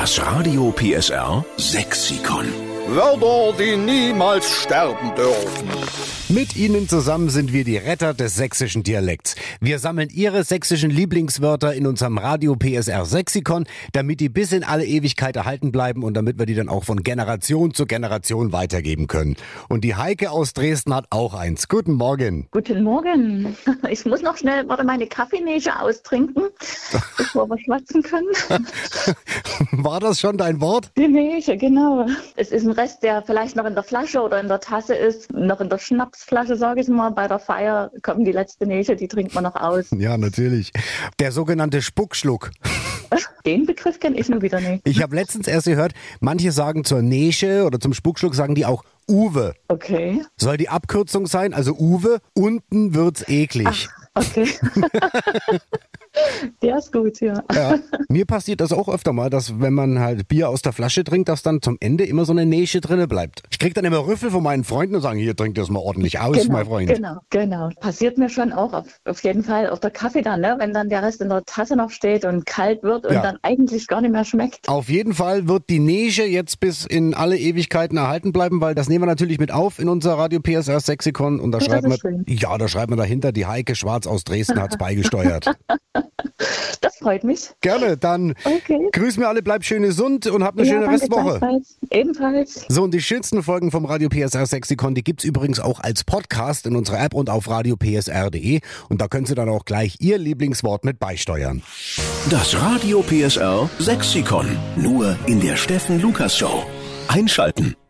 Das Radio PSR Sexikon. Wörter, die niemals sterben dürfen. Mit Ihnen zusammen sind wir die Retter des sächsischen Dialekts. Wir sammeln Ihre sächsischen Lieblingswörter in unserem Radio PSR Sexikon, damit die bis in alle Ewigkeit erhalten bleiben und damit wir die dann auch von Generation zu Generation weitergeben können. Und die Heike aus Dresden hat auch eins. Guten Morgen. Guten Morgen. Ich muss noch schnell meine Kaffeenäsche austrinken, bevor wir schwatzen können. War das schon dein Wort? Die Näsche, genau. Es ist ein Rest, der vielleicht noch in der Flasche oder in der Tasse ist, noch in der Schnapsflasche, sage ich mal. Bei der Feier kommt die letzte Näsche, die trinkt man noch aus. Ja, natürlich. Der sogenannte Spuckschluck. Den Begriff kenne ich nur wieder nicht. Ich habe letztens erst gehört, manche sagen zur Näsche oder zum Spuckschluck sagen die auch Uwe. Okay. Soll die Abkürzung sein, also Uwe, unten wird's eklig. Okay. Der ist gut, ja. Ja. Mir passiert das auch öfter mal, dass wenn man halt Bier aus der Flasche trinkt, dass dann zum Ende immer so eine Näsche drinne bleibt. Ich krieg dann immer Rüffel von meinen Freunden und sagen, hier, trink das mal ordentlich aus, mein Freund. Genau. Passiert mir schon auch auf jeden Fall auf der Kaffee dann, ne? Wenn dann der Rest in der Tasse noch steht und kalt wird und dann eigentlich gar nicht mehr schmeckt. Auf jeden Fall wird die Näsche jetzt bis in alle Ewigkeiten erhalten bleiben, weil das nehmen wir natürlich mit auf in unser Radio PSR Sexikon und da schreiben wir dahinter, die Heike Schwarz aus Dresden hat's beigesteuert. Das freut mich. Gerne, dann grüß mir alle, bleib schön gesund und habt eine schöne Restwoche. Ebenfalls. So, und die schönsten Folgen vom Radio PSR Sexikon, die gibt's übrigens auch als Podcast in unserer App und auf radiopsr.de und da können Sie dann auch gleich Ihr Lieblingswort mit beisteuern. Das Radio PSR Sexikon. Nur in der Steffen Lukas Show. Einschalten.